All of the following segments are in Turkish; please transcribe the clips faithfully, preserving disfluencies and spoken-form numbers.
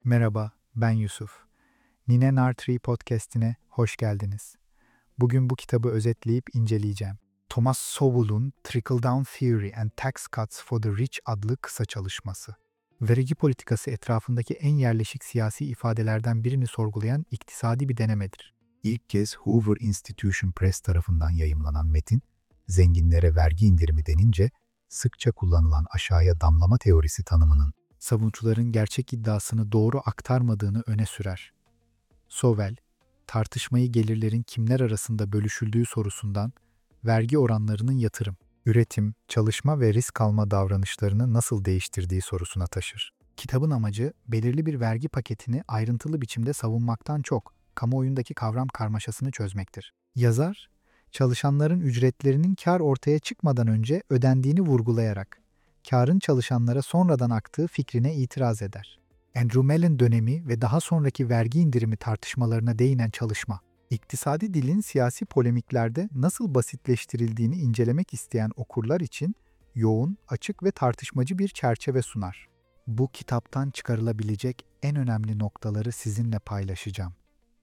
Merhaba, ben Yusuf. Nine Nartree podcast'ine hoş geldiniz. Bugün bu kitabı özetleyip inceleyeceğim. Thomas Sowell'un Trickle-Down Theory and Tax Cuts for the Rich adlı kısa çalışması. Vergi politikası etrafındaki en yerleşik siyasi ifadelerden birini sorgulayan iktisadi bir denemedir. İlk kez Hoover Institution Press tarafından yayımlanan metin, zenginlere vergi indirimi denince sıkça kullanılan aşağıya damlama teorisi tanımının savunucuların gerçek iddiasını doğru aktarmadığını öne sürer. Sowell, tartışmayı gelirlerin kimler arasında bölüşüldüğü sorusundan, vergi oranlarının yatırım, üretim, çalışma ve risk alma davranışlarını nasıl değiştirdiği sorusuna taşır. Kitabın amacı, belirli bir vergi paketini ayrıntılı biçimde savunmaktan çok, kamuoyundaki kavram karmaşasını çözmektir. Yazar, çalışanların ücretlerinin kar ortaya çıkmadan önce ödendiğini vurgulayarak, kârın çalışanlara sonradan aktığı fikrine itiraz eder. Andrew Mellon dönemi ve daha sonraki vergi indirimi tartışmalarına değinen çalışma, iktisadi dilin siyasi polemiklerde nasıl basitleştirildiğini incelemek isteyen okurlar için yoğun, açık ve tartışmacı bir çerçeve sunar. Bu kitaptan çıkarılabilecek en önemli noktaları sizinle paylaşacağım.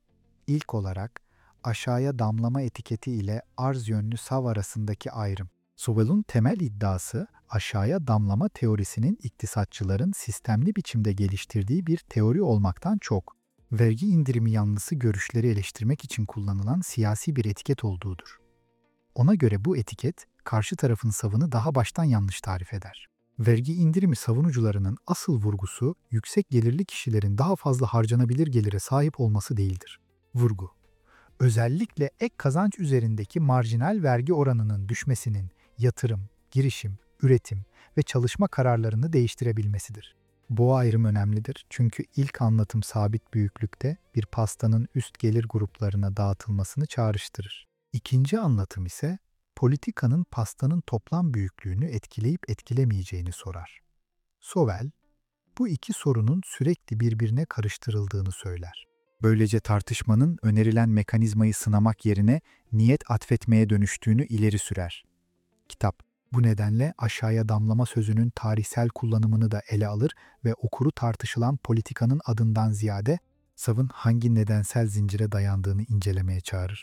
İlk olarak, aşağıya damlama etiketi ile arz yönlü sav arasındaki ayrım. Sowell'un temel iddiası, aşağıya damlama teorisinin iktisatçıların sistemli biçimde geliştirdiği bir teori olmaktan çok, vergi indirimi yanlısı görüşleri eleştirmek için kullanılan siyasi bir etiket olduğudur. Ona göre bu etiket, karşı tarafın savını daha baştan yanlış tarif eder. Vergi indirimi savunucularının asıl vurgusu, yüksek gelirli kişilerin daha fazla harcanabilir gelire sahip olması değildir. Vurgu, özellikle ek kazanç üzerindeki marjinal vergi oranının düşmesinin yatırım, girişim, üretim ve çalışma kararlarını değiştirebilmesidir. Bu ayrım önemlidir çünkü ilk anlatım sabit büyüklükte bir pastanın üst gelir gruplarına dağıtılmasını çağrıştırır. İkinci anlatım ise politikanın pastanın toplam büyüklüğünü etkileyip etkilemeyeceğini sorar. Sowell, bu iki sorunun sürekli birbirine karıştırıldığını söyler. Böylece tartışmanın önerilen mekanizmayı sınamak yerine niyet atfetmeye dönüştüğünü ileri sürer. Kitap, bu nedenle aşağıya damlama sözünün tarihsel kullanımını da ele alır ve okuru tartışılan politikanın adından ziyade savın hangi nedensel zincire dayandığını incelemeye çağırır.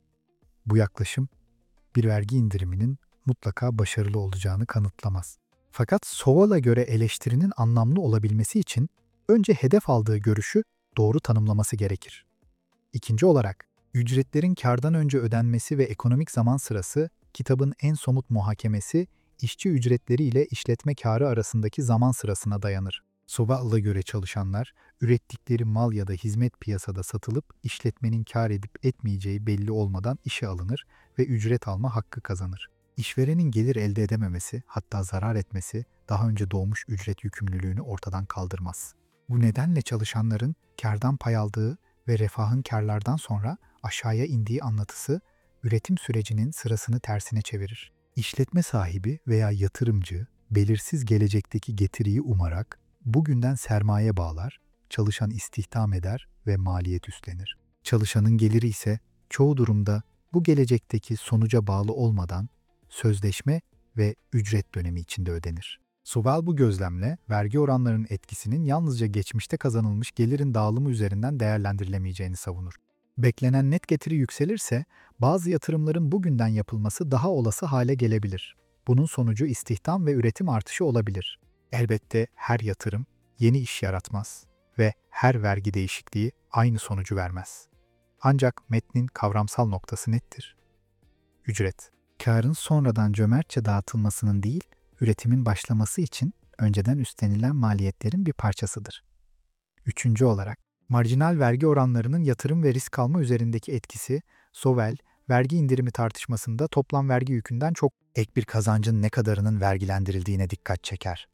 Bu yaklaşım, bir vergi indiriminin mutlaka başarılı olacağını kanıtlamaz. Fakat Sowell'a göre eleştirinin anlamlı olabilmesi için önce hedef aldığı görüşü doğru tanımlaması gerekir. İkinci olarak, ücretlerin kârdan önce ödenmesi ve ekonomik zaman sırası, kitabın en somut muhakemesi, işçi ücretleri ile işletme kârı arasındaki zaman sırasına dayanır. Sowell'a göre çalışanlar, ürettikleri mal ya da hizmet piyasada satılıp işletmenin kâr edip etmeyeceği belli olmadan işe alınır ve ücret alma hakkı kazanır. İşverenin gelir elde edememesi, hatta zarar etmesi, daha önce doğmuş ücret yükümlülüğünü ortadan kaldırmaz. Bu nedenle çalışanların kârdan pay aldığı ve refahın kârlardan sonra aşağıya indiği anlatısı, üretim sürecinin sırasını tersine çevirir. İşletme sahibi veya yatırımcı, belirsiz gelecekteki getiriyi umarak, bugünden sermaye bağlar, çalışan istihdam eder ve maliyet üstlenir. Çalışanın geliri ise çoğu durumda bu gelecekteki sonuca bağlı olmadan sözleşme ve ücret dönemi içinde ödenir. Sowell bu gözlemle vergi oranlarının etkisinin yalnızca geçmişte kazanılmış gelirin dağılımı üzerinden değerlendirilemeyeceğini savunur. Beklenen net getiri yükselirse bazı yatırımların bugünden yapılması daha olası hale gelebilir. Bunun sonucu istihdam ve üretim artışı olabilir. Elbette her yatırım yeni iş yaratmaz ve her vergi değişikliği aynı sonucu vermez. Ancak metnin kavramsal noktası nettir. Ücret, kârın sonradan cömertçe dağıtılmasının değil, üretimin başlaması için önceden üstlenilen maliyetlerin bir parçasıdır. Üçüncü olarak, marjinal vergi oranlarının yatırım ve risk alma üzerindeki etkisi, Sowell, vergi indirimi tartışmasında toplam vergi yükünden çok ek bir kazancın ne kadarının vergilendirildiğine dikkat çeker.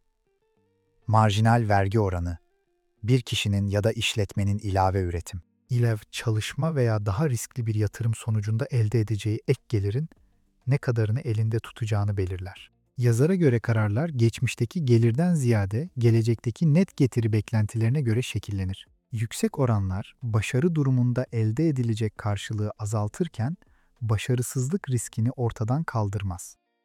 Marjinal vergi oranı, bir kişinin ya da işletmenin ilave üretim, ilave çalışma veya daha riskli bir yatırım sonucunda elde edeceği ek gelirin ne kadarını elinde tutacağını belirler. Yazara göre kararlar geçmişteki gelirden ziyade gelecekteki net getiri beklentilerine göre şekillenir. Yüksek oranlar başarı durumunda elde edilecek karşılığı azaltırken başarısızlık riskini ortadan kaldırmaz.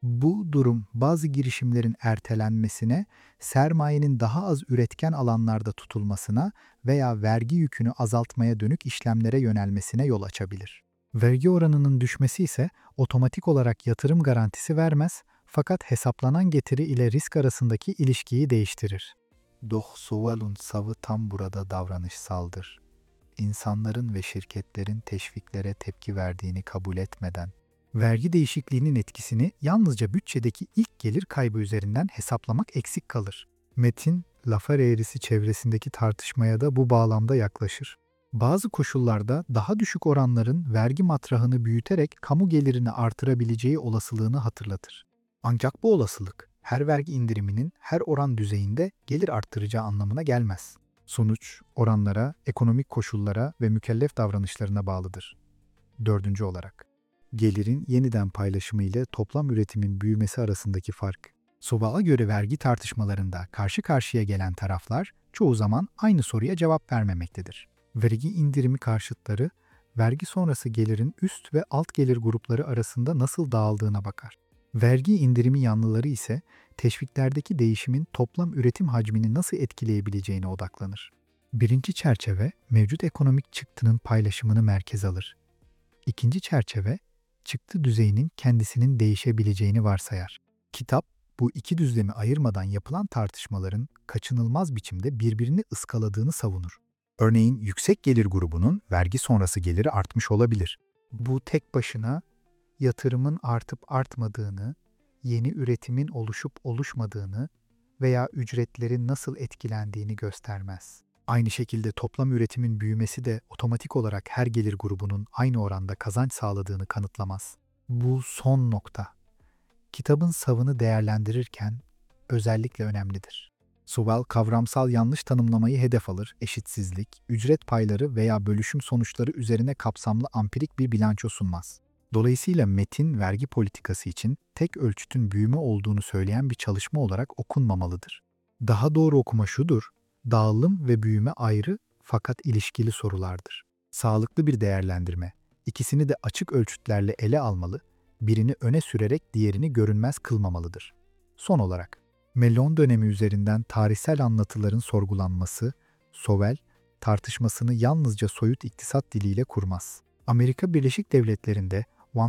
Bu durum bazı girişimlerin ertelenmesine, sermayenin daha az üretken alanlarda tutulmasına veya vergi yükünü azaltmaya dönük işlemlere yönelmesine yol açabilir. Vergi oranının düşmesi ise otomatik olarak yatırım garantisi vermez, fakat hesaplanan getiri ile risk arasındaki ilişkiyi değiştirir. Doch Sowell'un savı tam burada davranışsaldır. İnsanların ve şirketlerin teşviklere tepki verdiğini kabul etmeden, vergi değişikliğinin etkisini yalnızca bütçedeki ilk gelir kaybı üzerinden hesaplamak eksik kalır. Metin, Laffer eğrisi çevresindeki tartışmaya da bu bağlamda yaklaşır. Bazı koşullarda daha düşük oranların vergi matrahını büyüterek kamu gelirini artırabileceği olasılığını hatırlatır. Ancak bu olasılık, her vergi indiriminin her oran düzeyinde gelir arttıracağı anlamına gelmez. Sonuç, oranlara, ekonomik koşullara ve mükellef davranışlarına bağlıdır. Dördüncü olarak, gelirin yeniden paylaşımı ile toplam üretimin büyümesi arasındaki fark. Sowell'a göre vergi tartışmalarında karşı karşıya gelen taraflar çoğu zaman aynı soruya cevap vermemektedir. Vergi indirimi karşıtları, vergi sonrası gelirin üst ve alt gelir grupları arasında nasıl dağıldığına bakar. Vergi indirimi yanlıları ise teşviklerdeki değişimin toplam üretim hacmini nasıl etkileyebileceğine odaklanır. Birinci çerçeve, mevcut ekonomik çıktının paylaşımını merkeze alır. İkinci çerçeve, çıktı düzeyinin kendisinin değişebileceğini varsayar. Kitap, bu iki düzlemi ayırmadan yapılan tartışmaların kaçınılmaz biçimde birbirini ıskaladığını savunur. Örneğin yüksek gelir grubunun vergi sonrası geliri artmış olabilir. Bu tek başına yatırımın artıp artmadığını, yeni üretimin oluşup oluşmadığını veya ücretlerin nasıl etkilendiğini göstermez. Aynı şekilde toplam üretimin büyümesi de otomatik olarak her gelir grubunun aynı oranda kazanç sağladığını kanıtlamaz. Bu son nokta, kitabın savını değerlendirirken özellikle önemlidir. Sowell kavramsal yanlış tanımlamayı hedef alır, eşitsizlik, ücret payları veya bölüşüm sonuçları üzerine kapsamlı ampirik bir bilanço sunmaz. Dolayısıyla metin vergi politikası için tek ölçütün büyüme olduğunu söyleyen bir çalışma olarak okunmamalıdır. Daha doğru okuma şudur, dağılım ve büyüme ayrı fakat ilişkili sorulardır. Sağlıklı bir değerlendirme, ikisini de açık ölçütlerle ele almalı, birini öne sürerek diğerini görünmez kılmamalıdır. Son olarak, Mellon dönemi üzerinden tarihsel anlatıların sorgulanması, Sowell, tartışmasını yalnızca soyut iktisat diliyle kurmaz. Amerika Birleşik Devletleri'nde bin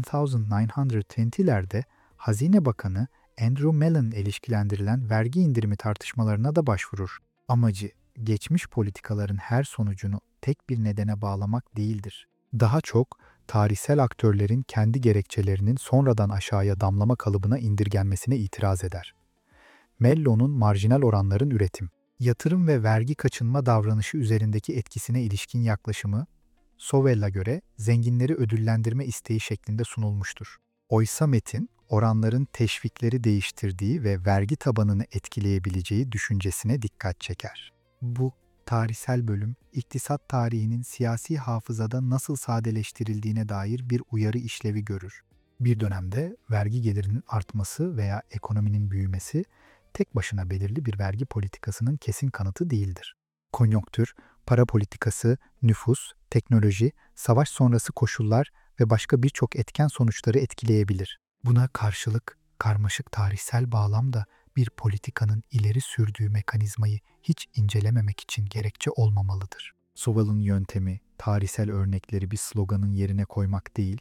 dokuz yüz yirmilerde Hazine Bakanı Andrew Mellon ilişkilendirilen vergi indirimi tartışmalarına da başvurur. Amacı, geçmiş politikaların her sonucunu tek bir nedene bağlamak değildir. Daha çok, tarihsel aktörlerin kendi gerekçelerinin sonradan aşağıya damlama kalıbına indirgenmesine itiraz eder. Mellon'un marjinal oranların üretim, yatırım ve vergi kaçınma davranışı üzerindeki etkisine ilişkin yaklaşımı, Sowell'a göre zenginleri ödüllendirme isteği şeklinde sunulmuştur. Oysa metin, oranların teşvikleri değiştirdiği ve vergi tabanını etkileyebileceği düşüncesine dikkat çeker. Bu tarihsel bölüm, iktisat tarihinin siyasi hafızada nasıl sadeleştirildiğine dair bir uyarı işlevi görür. Bir dönemde vergi gelirinin artması veya ekonominin büyümesi, tek başına belirli bir vergi politikasının kesin kanıtı değildir. Konjonktür, para politikası, nüfus, teknoloji, savaş sonrası koşullar ve başka birçok etken sonuçları etkileyebilir. Buna karşılık, karmaşık tarihsel bağlam da bir politikanın ileri sürdüğü mekanizmayı hiç incelememek için gerekçe olmamalıdır. Sowell'ın yöntemi, tarihsel örnekleri bir sloganın yerine koymak değil,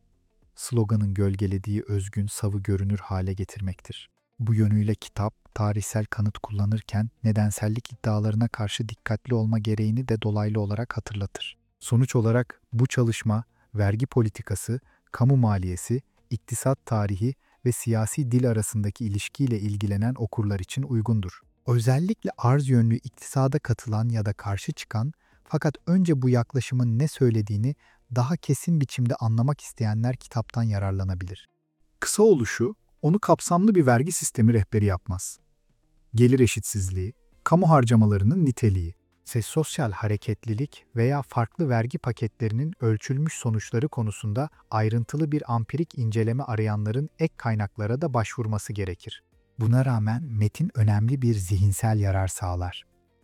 sloganın gölgelediği özgün savı görünür hale getirmektir. Bu yönüyle kitap, tarihsel kanıt kullanırken nedensellik iddialarına karşı dikkatli olma gereğini de dolaylı olarak hatırlatır. Sonuç olarak bu çalışma, vergi politikası, kamu maliyesi, iktisat tarihi ve siyasi dil arasındaki ilişkiyle ilgilenen okurlar için uygundur. Özellikle arz yönlü iktisada katılan ya da karşı çıkan, fakat önce bu yaklaşımın ne söylediğini daha kesin biçimde anlamak isteyenler kitaptan yararlanabilir. Kısa oluşu, onu kapsamlı bir vergi sistemi rehberi yapmaz. Gelir eşitsizliği, kamu harcamalarının niteliği, ise sosyal hareketlilik veya farklı vergi paketlerinin ölçülmüş sonuçları konusunda ayrıntılı bir ampirik inceleme arayanların ek kaynaklara da başvurması gerekir. Buna rağmen metin önemli bir zihinsel yarar sağlar.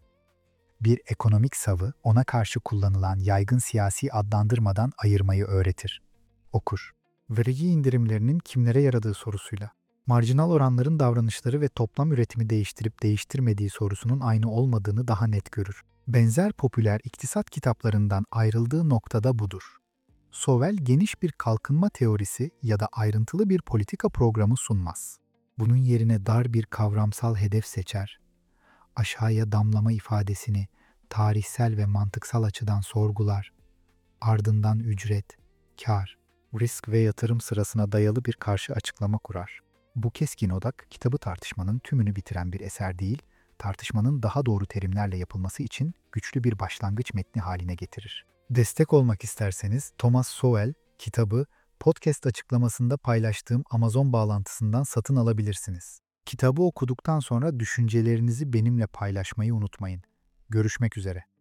Bir ekonomik savı ona karşı kullanılan yaygın siyasi adlandırmadan ayırmayı öğretir. Okur. Vergi indirimlerinin kimlere yaradığı sorusuyla Marjinal oranların davranışları ve toplam üretimi değiştirip değiştirmediği sorusunun aynı olmadığını daha net görür. Benzer popüler iktisat kitaplarından ayrıldığı noktada budur. Sowell geniş bir kalkınma teorisi ya da ayrıntılı bir politika programı sunmaz. Bunun yerine dar bir kavramsal hedef seçer, aşağıya damlama ifadesini tarihsel ve mantıksal açıdan sorgular, ardından ücret, kar, risk ve yatırım sırasına dayalı bir karşı açıklama kurar. Bu keskin odak, kitabı tartışmanın tümünü bitiren bir eser değil, tartışmanın daha doğru terimlerle yapılması için güçlü bir başlangıç metni haline getirir. Destek olmak isterseniz Thomas Sowell kitabı podcast açıklamasında paylaştığım Amazon bağlantısından satın alabilirsiniz. Kitabı okuduktan sonra düşüncelerinizi benimle paylaşmayı unutmayın. Görüşmek üzere.